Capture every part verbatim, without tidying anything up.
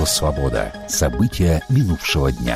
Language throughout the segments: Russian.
Радио «Свобода». События минувшего дня.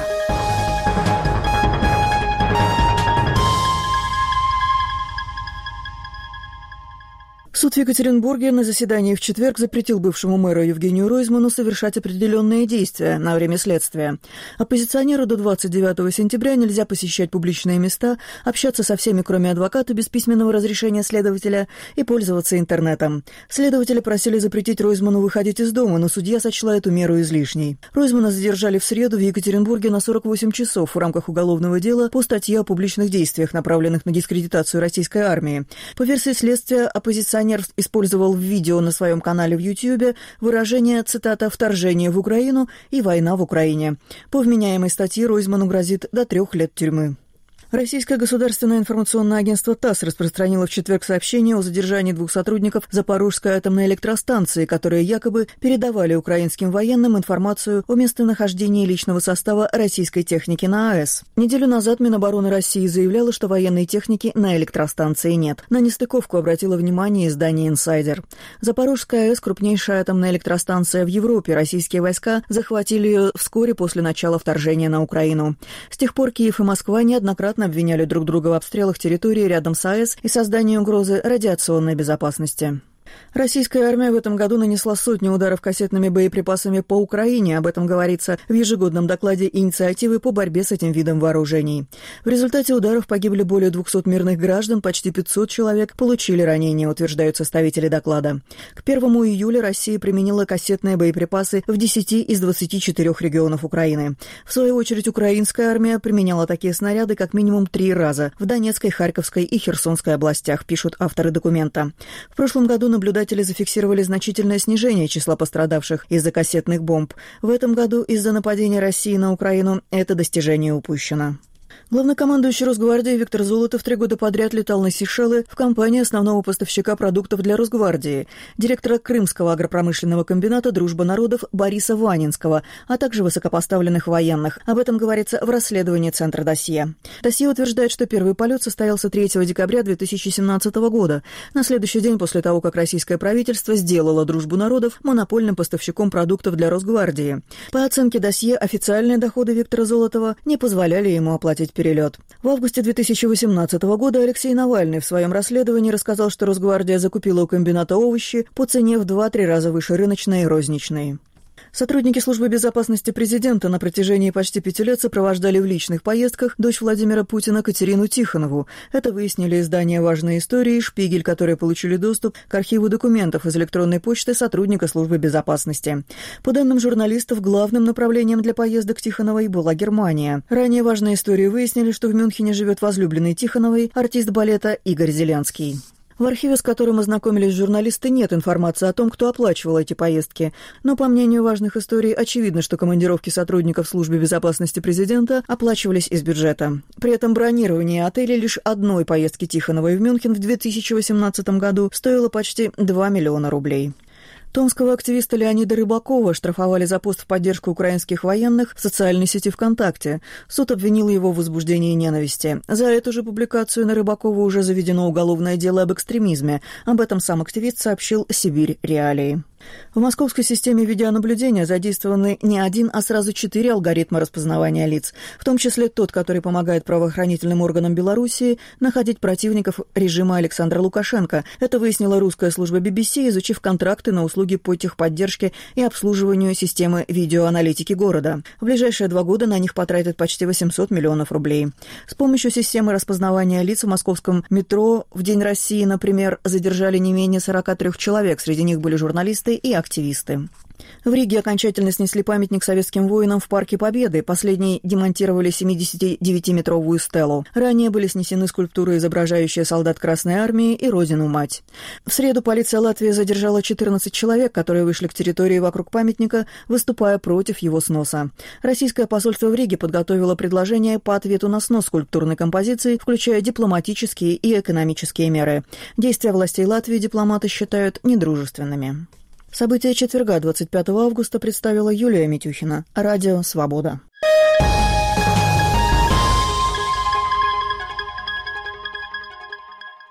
Суд в Екатеринбурге на заседании в четверг запретил бывшему мэру Евгению Ройзману совершать определенные действия на время следствия. Оппозиционеру до двадцать девятого сентября нельзя посещать публичные места, общаться со всеми, кроме адвоката, без письменного разрешения следователя и пользоваться интернетом. Следователи просили запретить Ройзману выходить из дома, но судья сочла эту меру излишней. Ройзмана задержали в среду в Екатеринбурге на сорок восемь часов в рамках уголовного дела по статье о публичных действиях, направленных на дискредитацию российской армии. По версии следствия, оппозиционер использовал в видео на своем канале в Ютьюбе выражение, цитата, «вторжение в Украину» и «война в Украине». По вменяемой статье Ройзману грозит до трех лет тюрьмы. Российское государственное информационное агентство ТАСС распространило в четверг сообщение о задержании двух сотрудников Запорожской атомной электростанции, которые якобы передавали украинским военным информацию о местонахождении личного состава российской техники на АЭС. Неделю назад Минобороны России заявляло, что военной техники на электростанции нет. На нестыковку обратило внимание издание «Инсайдер». Запорожская АЭС – крупнейшая атомная электростанция в Европе. Российские войска захватили ее вскоре после начала вторжения на Украину. С тех пор Киев и Москва неоднократно обвиняли друг друга в обстрелах территории рядом с АЭС и создании угрозы радиационной безопасности. Российская армия в этом году нанесла сотни ударов кассетными боеприпасами по Украине. Об этом говорится в ежегодном докладе инициативы по борьбе с этим видом вооружений. В результате ударов погибли более двухсот мирных граждан, почти пятьсот человек получили ранения, утверждают составители доклада. К первому июля Россия применила кассетные боеприпасы в десяти из двадцати четырёх регионов Украины. В свою очередь, украинская армия применяла такие снаряды как минимум три раза в Донецкой, Харьковской и Херсонской областях, пишут авторы документа. В прошлом году наблюдатели зафиксировали значительное снижение числа пострадавших из-за кассетных бомб. В этом году из-за нападения России на Украину это достижение упущено. Главнокомандующий Росгвардии Виктор Золотов три года подряд летал на Сейшелы в компании основного поставщика продуктов для Росгвардии, директора Крымского агропромышленного комбината «Дружба народов» Бориса Ванинского, а также высокопоставленных военных. Об этом говорится в расследовании Центра Досье. Досье утверждает, что первый полет состоялся третьего декабря две тысячи семнадцатого года, на следующий день после того, как российское правительство сделало «Дружбу народов» монопольным поставщиком продуктов для Росгвардии. По оценке Досье, официальные доходы Виктора Золотова не позволяли ему оплатить перелет. В августе две тысячи восемнадцатого года Алексей Навальный в своем расследовании рассказал, что Росгвардия закупила у комбината овощи по цене в два-три раза выше рыночной и розничной. Сотрудники службы безопасности президента на протяжении почти пяти лет сопровождали в личных поездках дочь Владимира Путина Катерину Тихонову. Это выяснили издания «Важные истории» и «Шпигель», которые получили доступ к архиву документов из электронной почты сотрудника службы безопасности. По данным журналистов, главным направлением для поездок Тихоновой была Германия. Ранее «Важные истории» выяснили, что в Мюнхене живет возлюбленный Тихоновой, артист балета Игорь Зеленский. В архиве, с которым ознакомились журналисты, нет информации о том, кто оплачивал эти поездки. Но, по мнению «Важных историй», очевидно, что командировки сотрудников службы безопасности президента оплачивались из бюджета. При этом бронирование отеля лишь одной поездки Тихоновой в Мюнхен в две тысячи восемнадцатом году стоило почти два миллиона рублей. Томского активиста Леонида Рыбакова штрафовали за пост в поддержку украинских военных в социальной сети ВКонтакте. Суд обвинил его в возбуждении ненависти. За эту же публикацию на Рыбакова уже заведено уголовное дело об экстремизме. Об этом сам активист сообщил «Сибирь Реалии». В московской системе видеонаблюдения задействованы не один, а сразу четыре алгоритма распознавания лиц, в том числе тот, который помогает правоохранительным органам Белоруссии находить противников режима Александра Лукашенко. Это выяснила русская служба би би си, изучив контракты на услуги по техподдержке и обслуживанию системы видеоаналитики города. В ближайшие два года на них потратят почти восемьсот миллионов рублей. С помощью системы распознавания лиц в московском метро в День России, например, задержали не менее сорока трёх человек. Среди них были журналисты и активисты. В Риге окончательно снесли памятник советским воинам в Парке Победы. Последние демонтировали семидесятидевятиметровую стелу. Ранее были снесены скульптуры, изображающие солдат Красной Армии и Родину-Мать. В среду полиция Латвии задержала четырнадцать человек, которые вышли к территории вокруг памятника, выступая против его сноса. Российское посольство в Риге подготовило предложение по ответу на снос скульптурной композиции, включая дипломатические и экономические меры. Действия властей Латвии дипломаты считают недружественными. События четверга, двадцать пятого августа, представила Юлия Митюхина. Радио «Свобода».